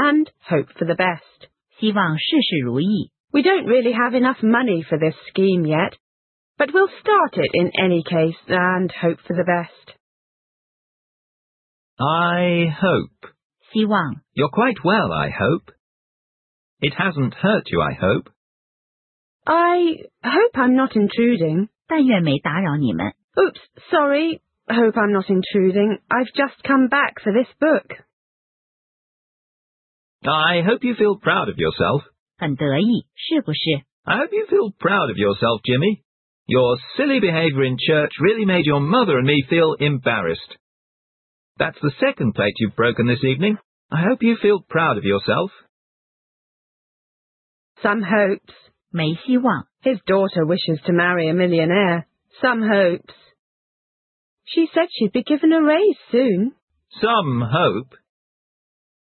and hope for the best. 希望事事如意。 We don't really have enough money for this scheme yet, but we'll start it in any case and hope for the best. I hope. 希望 You're quite well, I hope. It hasn't hurt you, I hope. I hope I'm not intruding. 但愿没打扰你们。 Oops, sorry. Hope I'm not intruding. I've just come back for this book. I hope you feel proud of yourself. 很得意，是不是？ I hope you feel proud of yourself, Jimmy. Your silly behaviour in church really made your mother and me feel embarrassed. That's the second plate you've broken this evening. I hope you feel proud of yourself. Some hopes. 没希望。 His daughter wishes to marry a millionaire. Some hopes. She said she'd be given a raise soon. Some hope.